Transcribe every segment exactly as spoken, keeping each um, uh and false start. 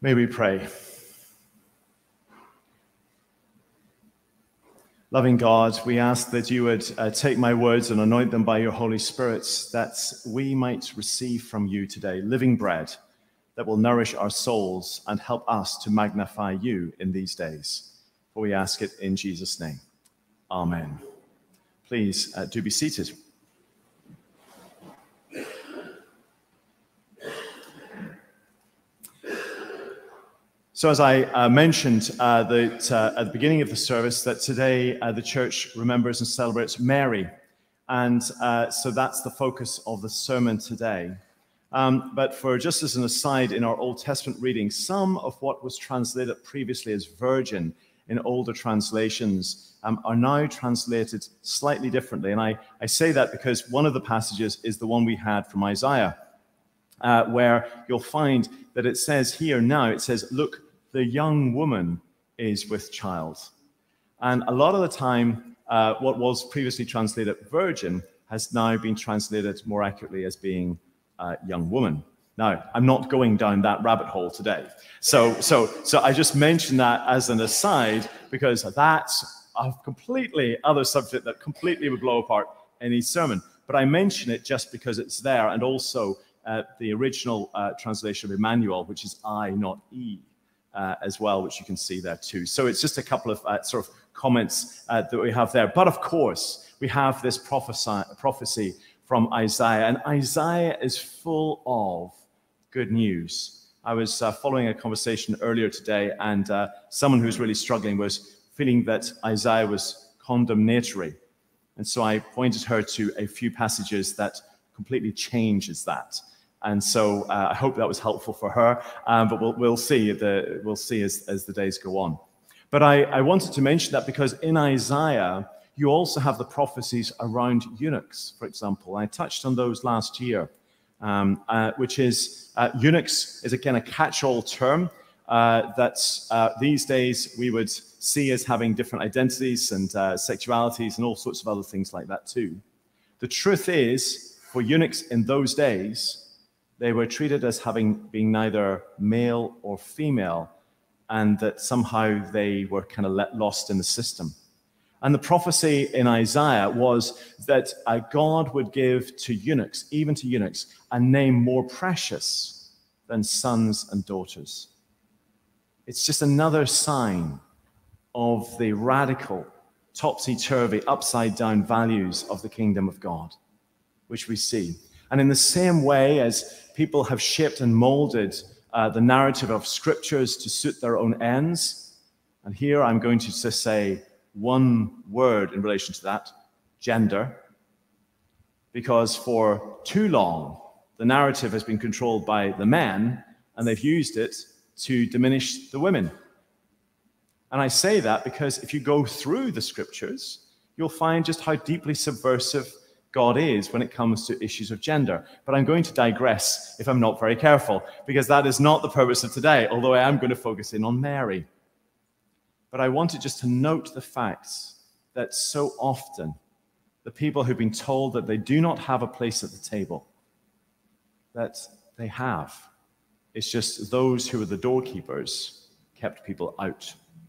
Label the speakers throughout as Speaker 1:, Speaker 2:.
Speaker 1: May we pray. Loving God, we ask that you would uh, take my words and anoint them by your Holy Spirit, that we might receive from you today living bread that will nourish our souls and help us to magnify you in these days. For we ask it in Jesus' name. Amen. Please uh, do be seated. So as I uh, mentioned uh, that, uh, at the beginning of the service, that today uh, the church remembers and celebrates Mary. And uh, so that's the focus of the sermon today. Um, but for just as an aside, in our Old Testament reading, some of what was translated previously as virgin in older translations um, are now translated slightly differently. And I, I say that because one of the passages is the one we had from Isaiah, uh, where you'll find that it says here now, it says, look, the young woman is with child. And a lot of the time, uh, what was previously translated virgin has now been translated more accurately as being uh, young woman. Now, I'm not going down that rabbit hole today. So, so, so I just mention that as an aside, because that's a completely other subject that completely would blow apart any sermon. But I mention it just because it's there, and also uh, the original uh, translation of Emmanuel, which is I, not E. Uh, as well, which you can see there too. So it's just a couple of uh, sort of comments uh, that we have there. But of course, we have this prophecy, prophecy from Isaiah, and Isaiah is full of good news. I was uh, following a conversation earlier today, and uh, someone who was really struggling was feeling that Isaiah was condemnatory. And so I pointed her to a few passages that completely changes that. And so uh, I hope that was helpful for her, um, but we'll, we'll see, the, we'll see as, as the days go on. But I, I wanted to mention that because in Isaiah, you also have the prophecies around eunuchs, for example. I touched on those last year, um, uh, which is, uh, eunuchs is again a catch-all term uh, that uh, these days we would see as having different identities and uh, sexualities and all sorts of other things like that too. The truth is, for eunuchs in those days, they were treated as having been neither male or female, and that somehow they were kind of let lost in the system. And the prophecy in Isaiah was that uh, God would give to eunuchs, even to eunuchs, a name more precious than sons and daughters. It's just another sign of the radical, topsy-turvy, upside-down values of the kingdom of God, which we see. And in the same way as people have shaped and molded uh, the narrative of scriptures to suit their own ends, and here I'm going to just say one word in relation to that, gender, because for too long, the narrative has been controlled by the men, and they've used it to diminish the women. And I say that because if you go through the scriptures, you'll find just how deeply subversive God is when it comes to issues of gender. But I'm going to digress if I'm not very careful, because that is not the purpose of today, although I am going to focus in on Mary. But I wanted just to note the facts that so often the people who've been told that they do not have a place at the table, that they have. It's just those who are the doorkeepers kept people out.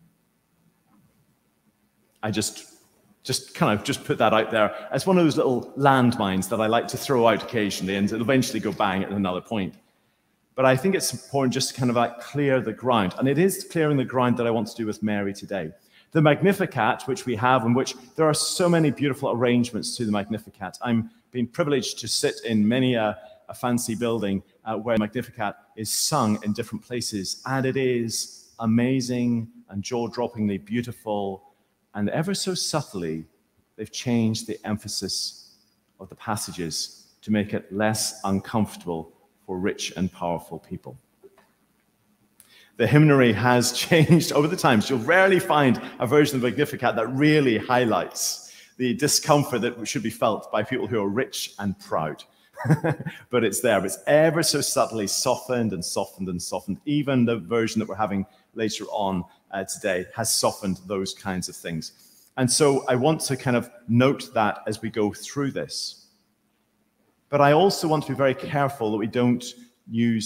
Speaker 1: I just... Just kind of just put that out there as one of those little landmines that I like to throw out occasionally, and it'll eventually go bang at another point. But I think it's important just to kind of like clear the ground. And it is clearing the ground that I want to do with Mary today. The Magnificat, which we have, in which there are so many beautiful arrangements to the Magnificat. I'm being privileged to sit in many a, a fancy building uh, where Magnificat is sung in different places. And it is amazing and jaw-droppingly beautiful. And ever so subtly, they've changed the emphasis of the passages to make it less uncomfortable for rich and powerful people. The hymnary has changed over the times. You'll rarely find a version of the Magnificat that really highlights the discomfort that should be felt by people who are rich and proud. But it's there. But it's ever so subtly softened and softened and softened. Even the version that we're having later on Uh, today has softened those kinds of things. And so I want to kind of note that as we go through this. But I also want to be very careful that we don't use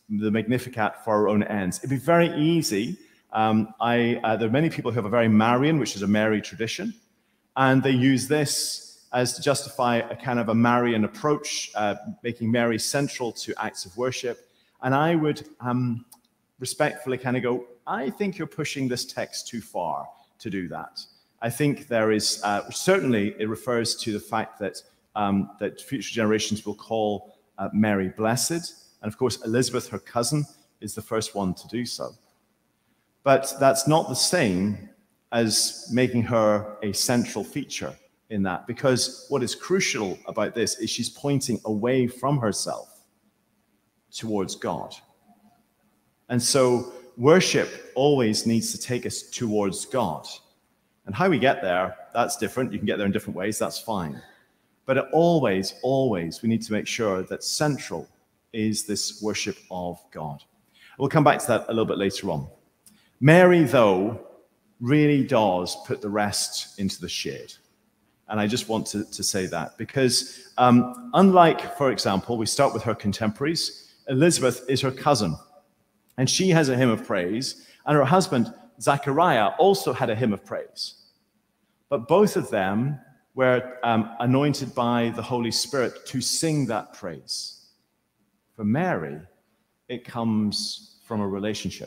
Speaker 1: the Magnificat for our own ends. It'd be very easy. Um, I, uh, there are many people who have a very Marian, which is a Mary tradition, and they use this as to justify a kind of a Marian approach, uh, making Mary central to acts of worship. And I would um, respectfully kind of go, I think you're pushing this text too far to do that. I think there is, uh, certainly it refers to the fact that, um, that future generations will call uh, Mary blessed. And of course, Elizabeth, her cousin, is the first one to do so. But that's not the same as making her a central feature in that, because what is crucial about this is she's pointing away from herself towards God. And so worship always needs to take us towards God. And how we get there, that's different. You can get there in different ways, that's fine. But it always, always, we need to make sure that central is this worship of God. We'll come back to that a little bit later on. Mary, though, really does put the rest into the shade. And I just want to, to say that because um, unlike, for example, we start with her contemporaries, Elizabeth is her cousin. And she has a hymn of praise. And her husband, Zachariah, also had a hymn of praise. But both of them were um, anointed by the Holy Spirit to sing that praise. For Mary, it comes from a relationship.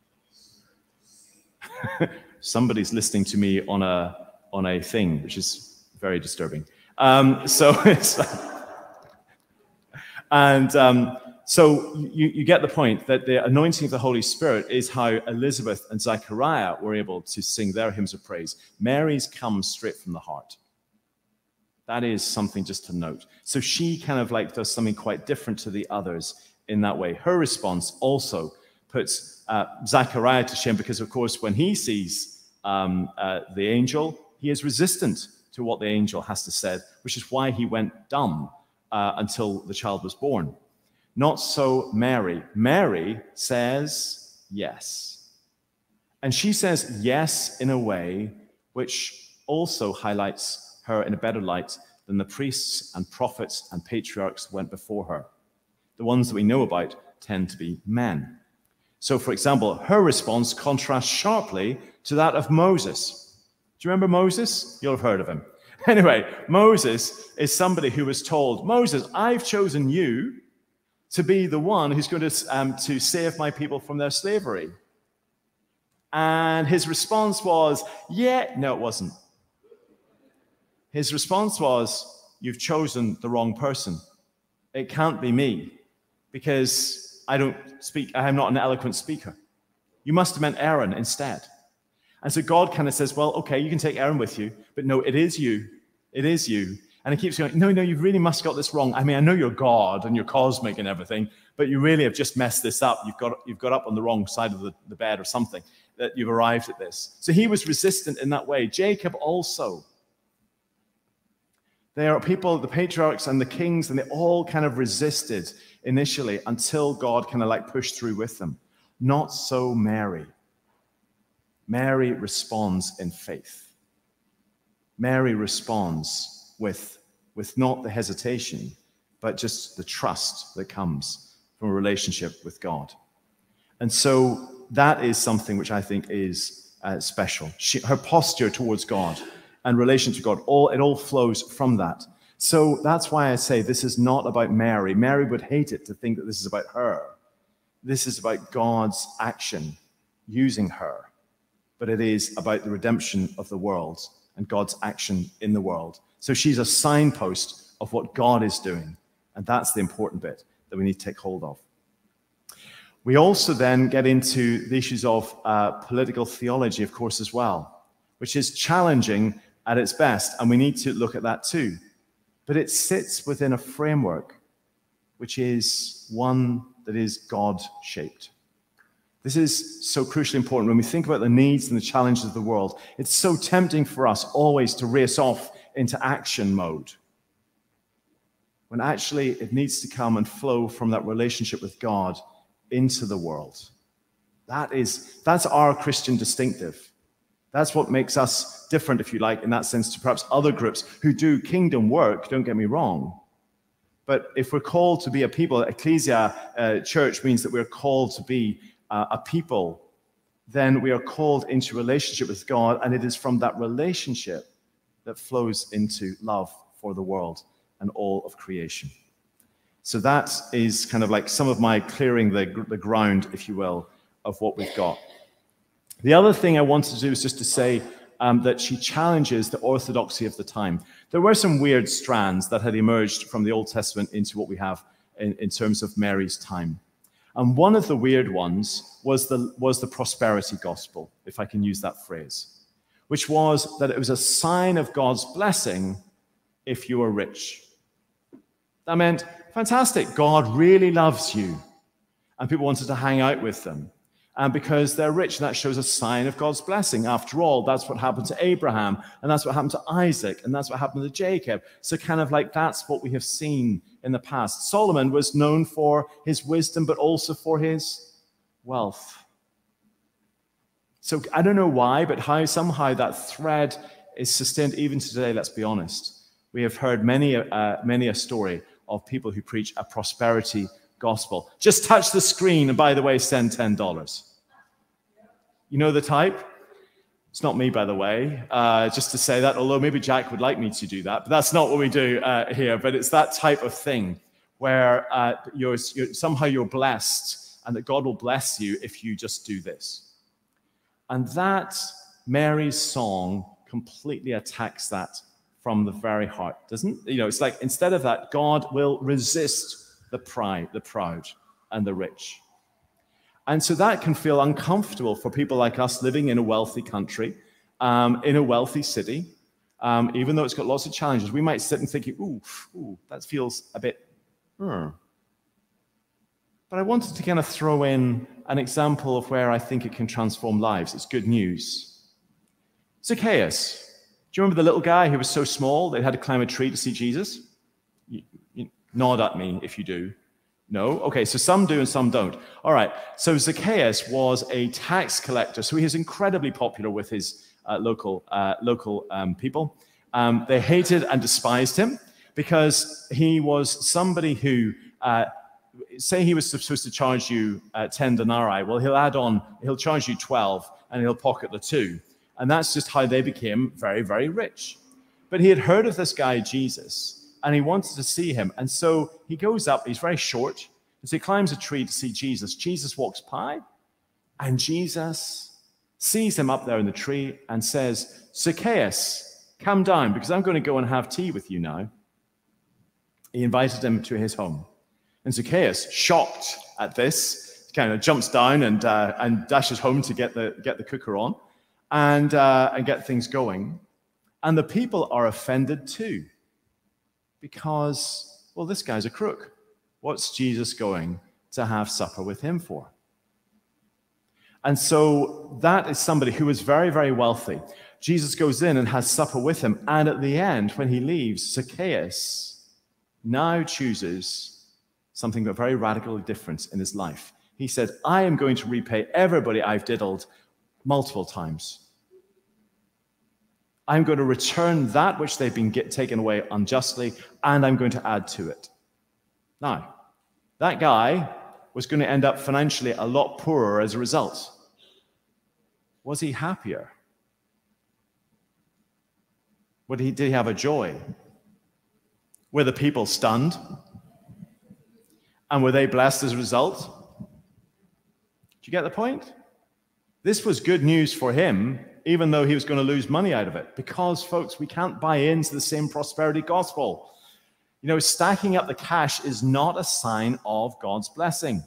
Speaker 1: Somebody's listening to me on a on a thing, which is very disturbing. Um, so it's and um, so you, you get the point that the anointing of the Holy Spirit is how Elizabeth and Zachariah were able to sing their hymns of praise. Mary's comes straight from the heart. That is something just to note. So she kind of like does something quite different to the others in that way. Her response also puts uh, Zachariah to shame because, of course, when he sees um, uh, the angel, he is resistant to what the angel has to say, which is why he went dumb uh, until the child was born. Not so Mary. Mary says yes. And she says yes in a way which also highlights her in a better light than the priests and prophets and patriarchs went before her. The ones that we know about tend to be men. So, for example, her response contrasts sharply to that of Moses. Do you remember Moses? You'll have heard of him. Anyway, Moses is somebody who was told, Moses, I've chosen you to be the one who's going to, um, to save my people from their slavery. And his response was, yeah, no, it wasn't. His response was, you've chosen the wrong person. It can't be me because I don't speak, I am not an eloquent speaker. You must have meant Aaron instead. And so God kind of says, well, okay, you can take Aaron with you, but no, it is you. It is you. And he keeps going, no, no, you really must have got this wrong. I mean, I know you're God and you're cosmic and everything, but you really have just messed this up. You've got, you've got up on the wrong side of the, the bed or something, that you've arrived at this. So he was resistant in that way. Jacob also. There are people, the patriarchs and the kings, and they all kind of resisted initially until God kind of like pushed through with them. Not so Mary. Mary responds in faith. Mary responds with, with not the hesitation, but just the trust that comes from a relationship with God. And so that is something which I think is uh, special. She, her posture towards God and relation to God, all it all flows from that. So that's why I say this is not about Mary. Mary would hate it to think that this is about her. This is about God's action using her. But it is about the redemption of the world and God's action in the world. So she's a signpost of what God is doing. And that's the important bit that we need to take hold of. We also then get into the issues of uh, political theology, of course, as well, which is challenging at its best, and we need to look at that too. But it sits within a framework which is one that is God-shaped. This is so crucially important when we think about the needs and the challenges of the world. It's so tempting for us always to race off into action mode, when actually it needs to come and flow from that relationship with God into the world. That is, that's our Christian distinctive. That's what makes us different, if you like, in that sense, to perhaps other groups who do kingdom work, don't get me wrong. But if we're called to be a people, ecclesia, uh, church means that we're called to be uh, a people, then we are called into relationship with God, and it is from that relationship that flows into love for the world and all of creation. So that is kind of like some of my clearing the, the ground, if you will, of what we've got. The other thing I wanted to do is just to say um, that she challenges the orthodoxy of the time. There were some weird strands that had emerged from the Old Testament into what we have in, in terms of Mary's time. And one of the weird ones was the, was the prosperity gospel, if I can use that phrase, which was that it was a sign of God's blessing if you were rich. That meant, fantastic, God really loves you. And people wanted to hang out with them. And because they're rich, that shows a sign of God's blessing. After all, that's what happened to Abraham, and that's what happened to Isaac, and that's what happened to Jacob. So kind of like that's what we have seen in the past. Solomon was known for his wisdom, but also for his wealth. So I don't know why, but how somehow that thread is sustained even today, let's be honest. We have heard many, uh, many a story of people who preach a prosperity gospel. Just touch the screen, and by the way, send ten dollars. You know the type? It's not me, by the way, uh, just to say that, although maybe Jack would like me to do that, but that's not what we do uh, here. But it's that type of thing where uh, you're, you're, somehow you're blessed, and that God will bless you if you just do this. And that, Mary's song completely attacks that from the very heart, doesn't it? You know, it's like instead of that, God will resist the pride, the proud, and the rich. And so that can feel uncomfortable for people like us living in a wealthy country, um, in a wealthy city, um, even though it's got lots of challenges. We might sit and think, ooh, ooh that feels a bit, hmm. But I wanted to kind of throw in an example of where I think it can transform lives. It's good news. Zacchaeus. Do you remember the little guy who was so small they had to climb a tree to see Jesus? You, you, nod at me if you do. No? Okay, so some do and some don't. All right, so Zacchaeus was a tax collector, so he was incredibly popular with his uh, local, uh, local um, people. Um, they hated and despised him because he was somebody who, uh, say he was supposed to charge you uh, ten denarii, well, he'll add on, he'll charge you twelve, and he'll pocket the two. And that's just how they became very, very rich. But he had heard of this guy, Jesus, and he wanted to see him. And so he goes up, he's very short, and so he climbs a tree to see Jesus. Jesus walks by, and Jesus sees him up there in the tree and says, Zacchaeus, come down, because I'm going to go and have tea with you now. He invited him to his home. And Zacchaeus, shocked at this, kind of jumps down and, uh, and dashes home to get the, get the cooker on and, uh, and get things going. And the people are offended too. Because, well, this guy's a crook. What's Jesus going to have supper with him for? And so that is somebody who was very, very wealthy. Jesus goes in and has supper with him. And at the end, when he leaves, Zacchaeus now chooses something very radically different in his life. He said, I am going to repay everybody I've diddled multiple times. I'm going to return that which they've been get, taken away unjustly, and I'm going to add to it. Now, that guy was going to end up financially a lot poorer as a result. Was he happier? Would he, did he have a joy? Were the people stunned? And were they blessed as a result? Do you get the point? This was good news for him, even though he was going to lose money out of it. Because, folks, we can't buy into the same prosperity gospel. You know, stacking up the cash is not a sign of God's blessing.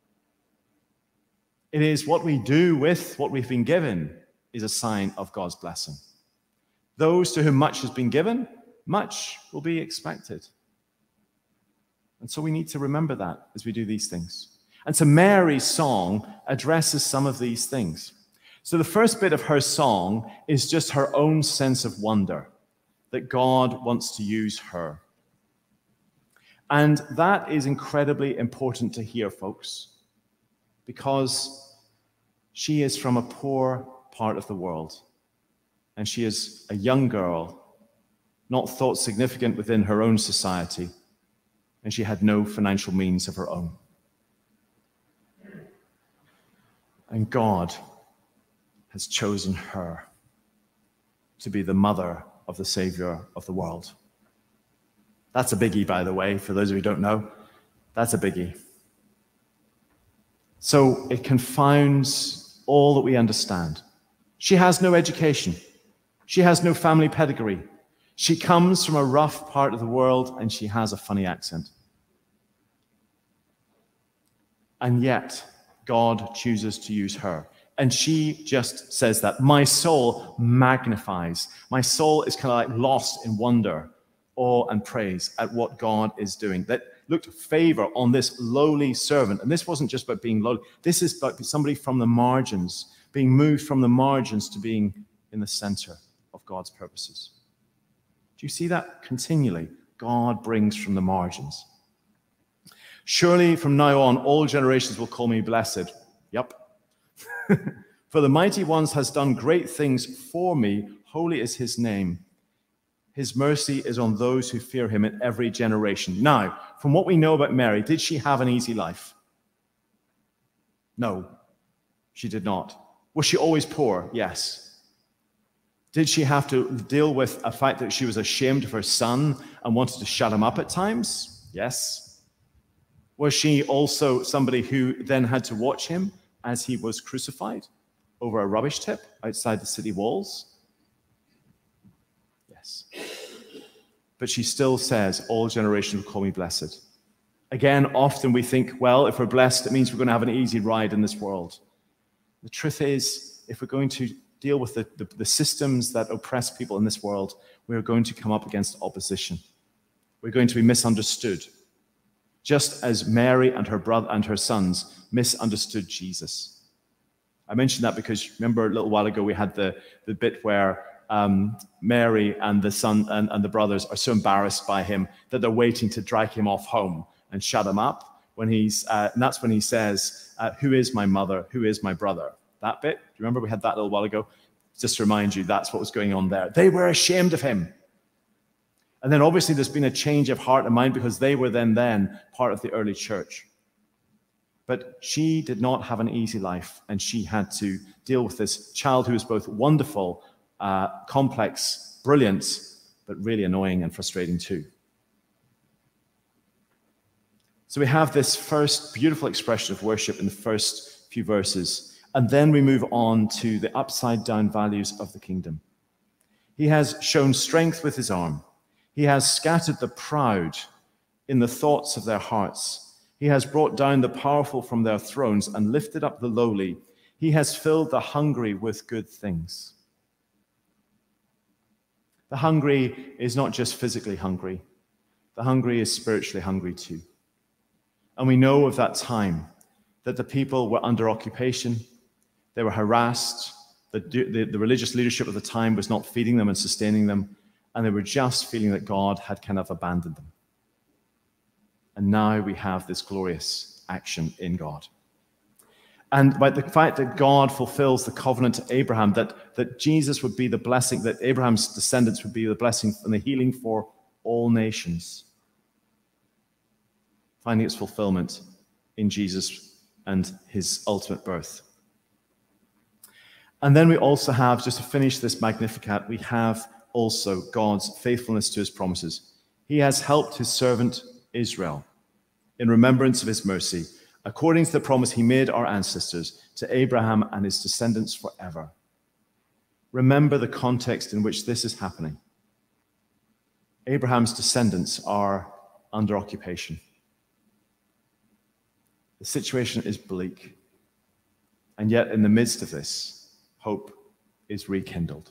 Speaker 1: It is what we do with what we've been given is a sign of God's blessing. Those to whom much has been given, much will be expected. And so we need to remember that as we do these things. And so Mary's song addresses some of these things. So the first bit of her song is just her own sense of wonder that God wants to use her. And that is incredibly important to hear, folks, because she is from a poor part of the world. And she is a young girl, not thought significant within her own society. and she had no financial means of her own. And God has chosen her to be the mother of the Savior of the world. That's a biggie, by the way, for those of you who don't know. That's a biggie. So it confounds all that we understand. She has no education. She has no family pedigree. She comes from a rough part of the world, and she has a funny accent. And yet, God chooses to use her. And she just says that. My soul magnifies. My soul is kind of like lost in wonder, awe, and praise at what God is doing. That looked favor on this lowly servant. And this wasn't just about being lowly. This is about somebody from the margins, being moved from the margins to being in the center of God's purposes. Do you see that continually? God brings from the margins. Surely from now on, all generations will call me blessed. Yep. For the mighty ones has done great things for me. Holy is his name. His mercy is on those who fear him in every generation. Now, from what we know about Mary, did she have an easy life? No, she did not. Was she always poor? Yes. Did she have to deal with a fact that she was ashamed of her son and wanted to shut him up at times? Yes. Was she also somebody who then had to watch him as he was crucified over a rubbish tip outside the city walls? Yes. But she still says, all generations will call me blessed. Again, often we think, well, if we're blessed, it means we're going to have an easy ride in this world. The truth is, if we're going to deal with the, the, the systems that oppress people in this world, we're going to come up against opposition. We're going to be misunderstood, just as Mary and her brother and her sons misunderstood Jesus. I mentioned that because remember a little while ago we had the, the bit where um, Mary and the son and, and the brothers are so embarrassed by him that they're waiting to drag him off home and shut him up. When he's, uh, and that's when he says, uh, who is my mother? Who is my brother? That bit, do you remember we had that a little while ago? Just to remind you, that's what was going on there. They were ashamed of him. And then obviously there's been a change of heart and mind because they were then then part of the early church. But she did not have an easy life, and she had to deal with this child who was both wonderful, uh, complex, brilliant, but really annoying and frustrating too. So we have this first beautiful expression of worship in the first few verses. And then we move on to the upside-down values of the kingdom. He has shown strength with his arm. He has scattered the proud in the thoughts of their hearts. He has brought down the powerful from their thrones and lifted up the lowly. He has filled the hungry with good things. The hungry is not just physically hungry. The hungry is spiritually hungry too. And we know of that time that the people were under occupation. They were harassed. The, the, the religious leadership of the time was not feeding them and sustaining them. And they were just feeling that God had kind of abandoned them. And now we have this glorious action in God. And by the fact that God fulfills the covenant to Abraham, that, that Jesus would be the blessing, that Abraham's descendants would be the blessing and the healing for all nations. Finding its fulfillment in Jesus and his ultimate birth. And then we also have, just to finish this Magnificat, we have also God's faithfulness to his promises. He has helped his servant Israel in remembrance of his mercy, according to the promise he made our ancestors, to Abraham and his descendants forever. Remember the context in which this is happening. Abraham's descendants are under occupation. The situation is bleak. And yet, in the midst of this, hope is rekindled.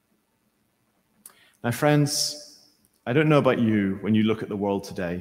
Speaker 1: Now, friends, I don't know about you when you look at the world today,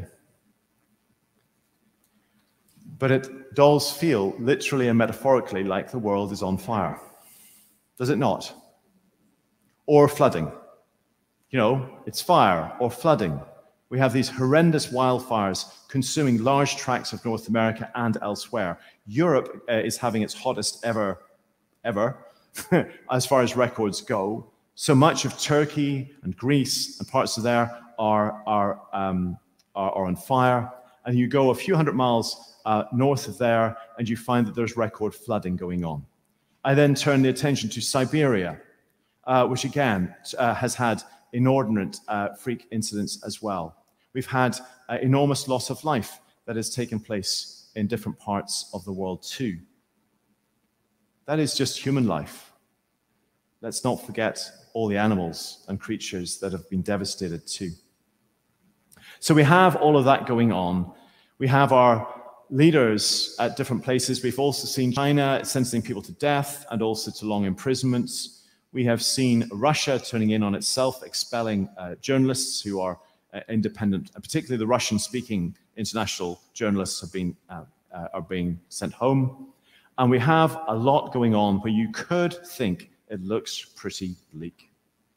Speaker 1: but it does feel literally and metaphorically like the world is on fire. Does it not? Or flooding. You know, it's fire or flooding. We have these horrendous wildfires consuming large tracts of North America and elsewhere. Europe uh, is having its hottest ever, ever, as far as records go. So much of Turkey and Greece and parts of there are, are, um, are, are on fire, and you go a few hundred miles uh, north of there, and you find that there's record flooding going on. I then turn the attention to Siberia, uh, which again uh, has had inordinate uh, freak incidents as well. We've had uh, enormous loss of life that has taken place in different parts of the world too. That is just human life. Let's not forget all the animals and creatures that have been devastated too. So we have all of that going on. We have our leaders at different places. We've also seen China sentencing people to death and also to long imprisonments. We have seen Russia turning in on itself, expelling uh, journalists who are uh, independent, and particularly the Russian-speaking international journalists have been, uh, uh, are being sent home. And we have a lot going on where you could think it looks pretty bleak.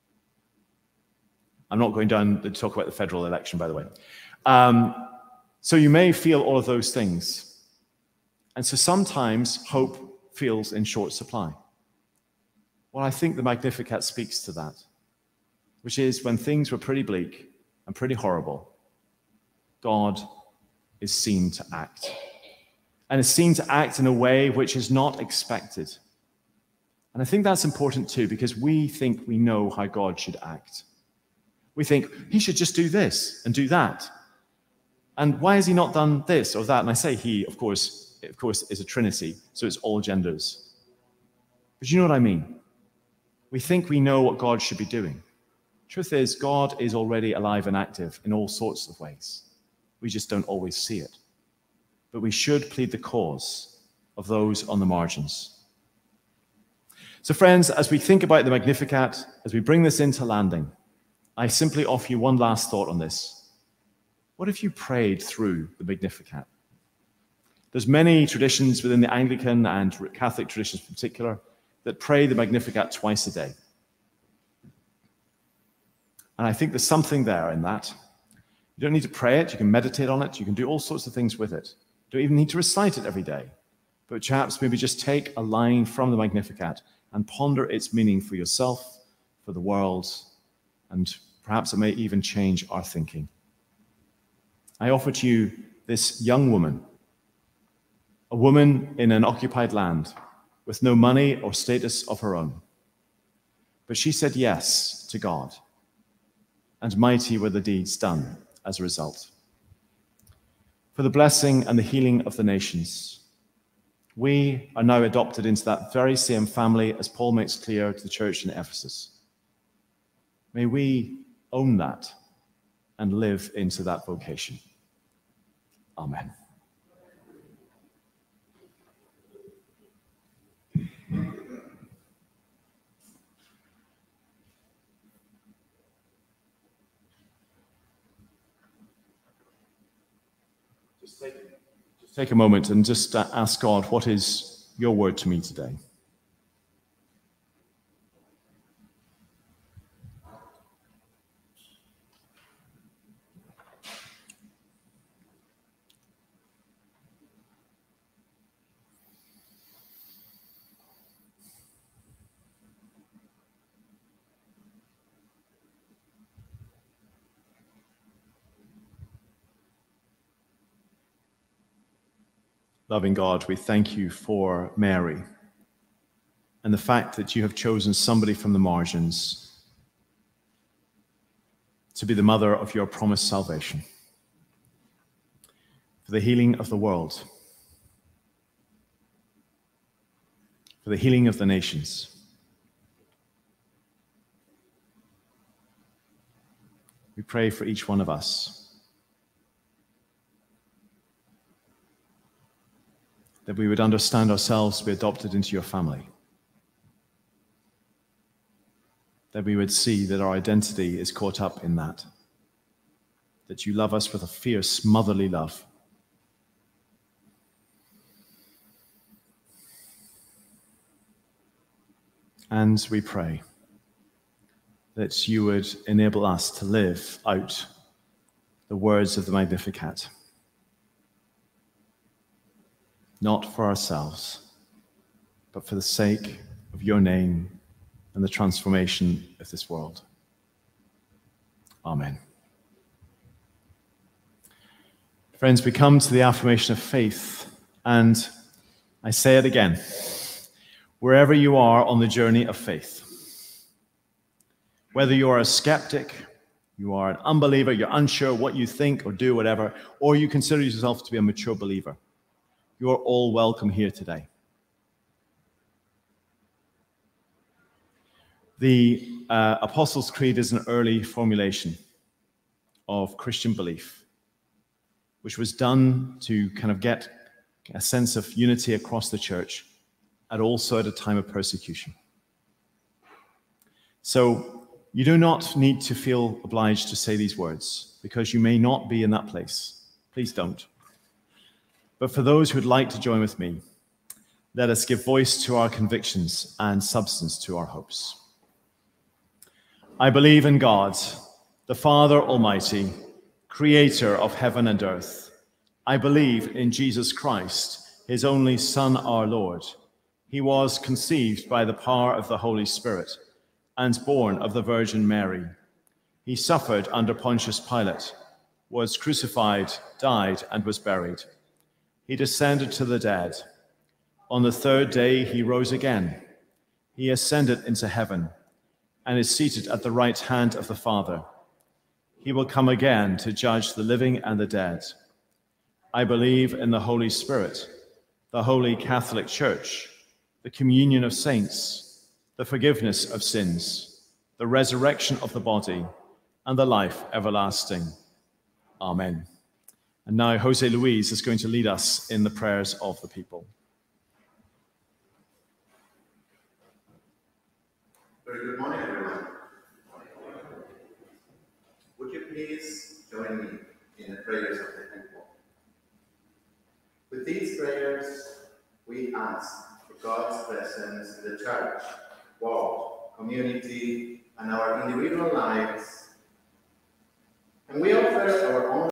Speaker 1: I'm not going down to talk about the federal election, by the way. Um, so you may feel all of those things. And so sometimes hope feels in short supply. Well, I think the Magnificat speaks to that, which is when things were pretty bleak and pretty horrible, God is seen to act. And is seen to act in a way which is not expected. And I think that's important too, because we think we know how God should act. We think, he should just do this and do that. And why has he not done this or that? And I say he, of course, of course, is a trinity, so it's all genders. But you know what I mean? We think we know what God should be doing. Truth is, God is already alive and active in all sorts of ways. We just don't always see it. But we should plead the cause of those on the margins. So friends, as we think about the Magnificat, as we bring this into landing, I simply offer you one last thought on this. What if you prayed through the Magnificat? There's many traditions within the Anglican and Catholic traditions in particular that pray the Magnificat twice a day. And I think there's something there in that. You don't need to pray it, you can meditate on it, you can do all sorts of things with it. You don't even need to recite it every day. But perhaps maybe just take a line from the Magnificat and ponder its meaning for yourself, for the world, and perhaps it may even change our thinking. I offer to you this young woman, a woman in an occupied land with no money or status of her own. But she said yes to God, and mighty were the deeds done as a result. For the blessing and the healing of the nations, we are now adopted into that very same family as Paul makes clear to the church in Ephesus. May we own that and live into that vocation. Amen. Just take, just take a moment and just uh, ask God, what is your word to me today? Loving God, we thank you for Mary and the fact that you have chosen somebody from the margins to be the mother of your promised salvation, for the healing of the world, for the healing of the nations. We pray for each one of us, that we would understand ourselves to be adopted into your family, that we would see that our identity is caught up in that, that you love us with a fierce motherly love. And we pray that you would enable us to live out the words of the Magnificat, not for ourselves, but for the sake of your name and the transformation of this world. Amen. Friends, we come to the affirmation of faith, and I say it again, wherever you are on the journey of faith, whether you are a skeptic, you are an unbeliever, you're unsure what you think or do, whatever, or you consider yourself to be a mature believer, you are all welcome here today. The uh, Apostles' Creed is an early formulation of Christian belief, which was done to kind of get a sense of unity across the church, and also at a time of persecution. So you do not need to feel obliged to say these words, because you may not be in that place. Please don't. But for those who would like to join with me, let us give voice to our convictions and substance to our hopes. I believe in God, the Father Almighty, creator of heaven and earth. I believe in Jesus Christ, his only Son, our Lord. He was conceived by the power of the Holy Spirit and born of the Virgin Mary. He suffered under Pontius Pilate, was crucified, died, and was buried. He descended to the dead. On the third day, he rose again. He ascended into heaven and is seated at the right hand of the Father. He will come again to judge the living and the dead. I believe in the Holy Spirit, the Holy Catholic Church, the communion of saints, the forgiveness of sins, the resurrection of the body, and the life everlasting. Amen. And now Jose Luis is going to lead us in the prayers of the people.
Speaker 2: Very good morning, everyone. Would you please join me in the prayers of the people? With these prayers, we ask for God's presence in the church, world, community, and our individual lives. And we offer our own